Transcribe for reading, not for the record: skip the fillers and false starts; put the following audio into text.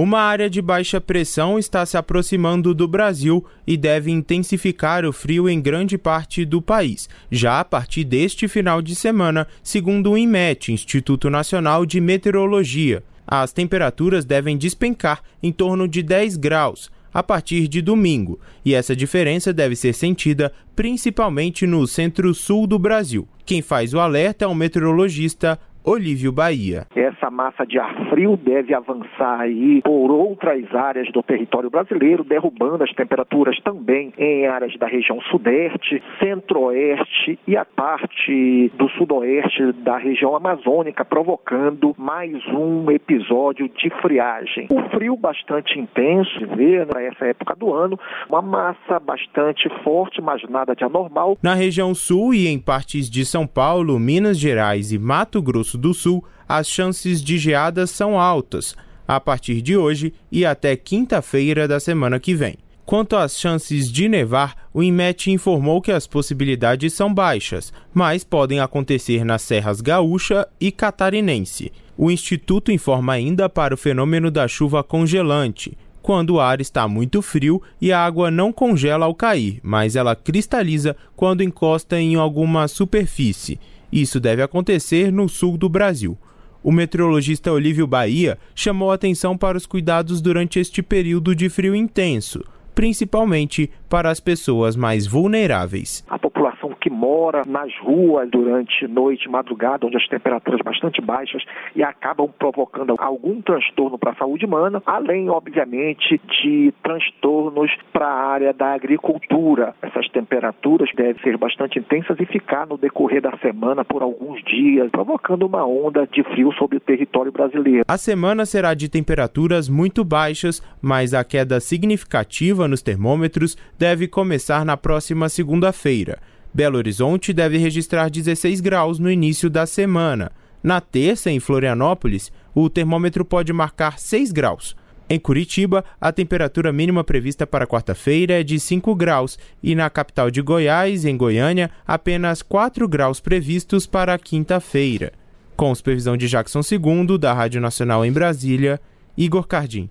Uma área de baixa pressão está se aproximando do Brasil e deve intensificar o frio em grande parte do país, já a partir deste final de semana, segundo o INMET, Instituto Nacional de Meteorologia. As temperaturas devem despencar em torno de 10 graus a partir de domingo, e essa diferença deve ser sentida principalmente no centro-sul do Brasil. Quem faz o alerta é o meteorologista Olívio Bahia. Essa massa de ar frio deve avançar aí por outras áreas do território brasileiro, derrubando as temperaturas também em áreas da região sudeste, centro-oeste e a parte do sudoeste da região amazônica, provocando mais um episódio de friagem. Um frio bastante intenso de ver para essa época do ano, uma massa bastante forte, mas nada de anormal. Na região sul e em partes de São Paulo, Minas Gerais e Mato Grosso do Sul, as chances de geadas são altas, a partir de hoje e até quinta-feira da semana que vem. Quanto às chances de nevar, o INMET informou que as possibilidades são baixas, mas podem acontecer nas serras Gaúcha e Catarinense. O Instituto informa ainda para o fenômeno da chuva congelante, quando o ar está muito frio e a água não congela ao cair, mas ela cristaliza quando encosta em alguma superfície. Isso deve acontecer no sul do Brasil. O meteorologista Olívio Bahia chamou atenção para os cuidados durante este período de frio intenso, principalmente para as pessoas mais vulneráveis. A população que mora nas ruas durante noite e madrugada, onde as temperaturas bastante baixas e acabam provocando algum transtorno para a saúde humana, além, obviamente, de transtornos para a área da agricultura. Essas temperaturas devem ser bastante intensas e ficar no decorrer da semana por alguns dias, provocando uma onda de frio sobre o território brasileiro. A semana será de temperaturas muito baixas, mas a queda significativa nos termômetros deve começar na próxima segunda-feira. Belo Horizonte deve registrar 16 graus no início da semana. Na terça, em Florianópolis, o termômetro pode marcar 6 graus. Em Curitiba, a temperatura mínima prevista para quarta-feira é de 5 graus e na capital de Goiás, em Goiânia, apenas 4 graus previstos para a quinta-feira. Com supervisão de Jackson II, da Rádio Nacional em Brasília, Igor Cardim.